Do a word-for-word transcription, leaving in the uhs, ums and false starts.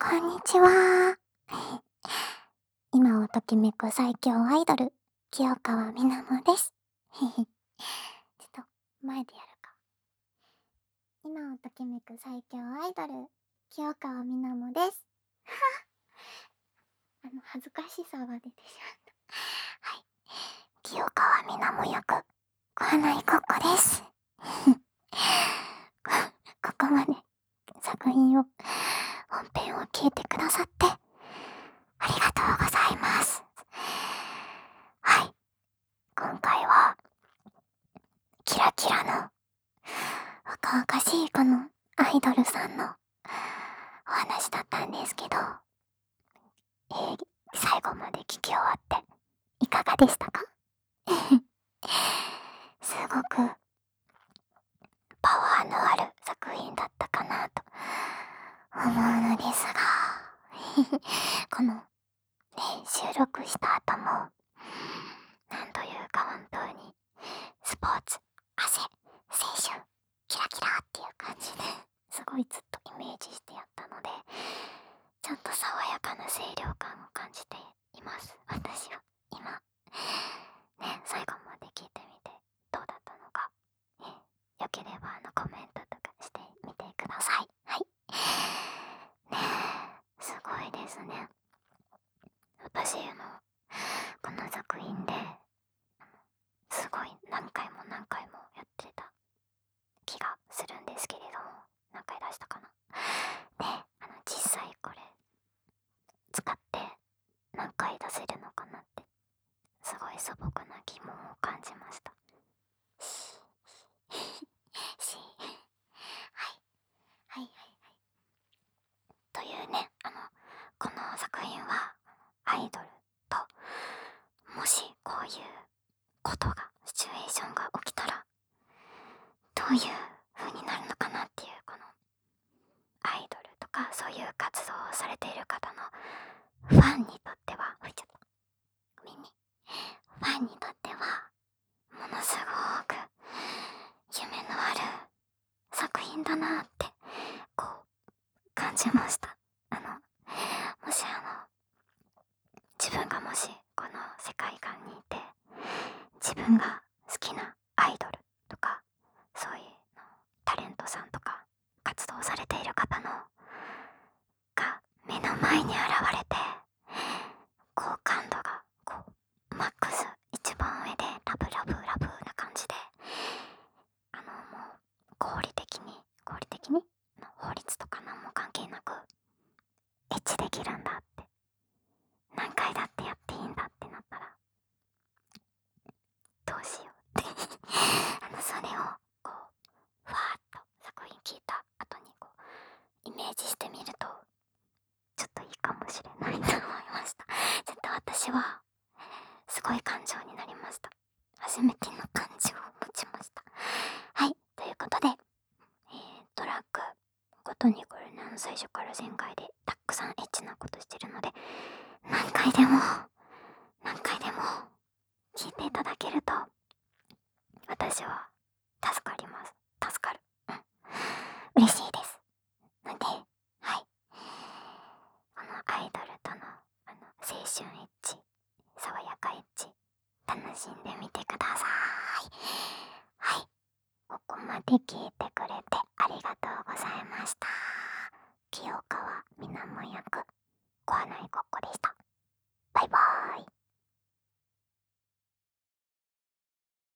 こんにちは。今をときめく最強アイドル、清川みなもです。ちょっと、前でやるか。今をときめく最強アイドル、清川みなもです。あの、恥ずかしさが出てしまった。はい。清川みなも役、小花井ここです。こ、ここまで作品を、本編を聞いてくださって、ありがとうございます。はい。今回は、キラキラの、若々しいこのアイドルさんのお話だったんですけど、えー、最後まで聞き終わっていかがでしたか？すごくパワーのある作品だったかなと思うのですが、この、ね、収録した後も、なんというか本当にスポーツ、汗、青春、キラキラっていう感じですごいずっとイメージしてやったので、ちょっと爽やかな清涼感を感じています。私は今ね、最後まで聞いてみてどうだったのか、ね、よければあのコメントとかしてみてください。はいねえ、すごいですね。私あのこの作品ですごい何回も何回もやってた気がするんですけれども、何回出したかな。で、あの実際これ使って何回出せるのかなってすごい素朴な疑問を感じました。しはいはいはいはい。というね、あのこの作品はアイドルともしこういうことがシチュエーションが起きたらどういう風になるのかなっていう、このアイドルとかそういう活動をされている方のファンにとっては、ほいちゃった、ごめんね、ファンにとってはものすごく夢のある作品だなってこう感じました。あのもしあの自分がもしこの世界観にいて、自分が好きなアイドルとかそういうのタレントさんとか活動されている方のが目の前に現れて、好感度がこうマックス一番上でラブラブラブな感じで、あのもう合理的に合理的に法律とか何も関係なくエッチできるんだって、何回だってやっていいんだってなったらどうしようってあのそれをこうふわーっと作品聞いた後にこうイメージしてみるとちょっといいかもしれないと思いました。ちょっと私はすごい感情になりました。初めての感情を持ちました。はい、ということで、えー、トラックごとにこれね、最初から全開でたくさんエッチなことしてるので、何回でも何回でも聞いていただけると私は助かります。助かる。うん。嬉しいです。ので、はい。このアイドルとのあの青春エッチ、爽やかエッチ、楽しんでみてください。はい。ここまで聞いてくれてありがとうございました。清川みなも役、小花井ここでした。バイバーイ。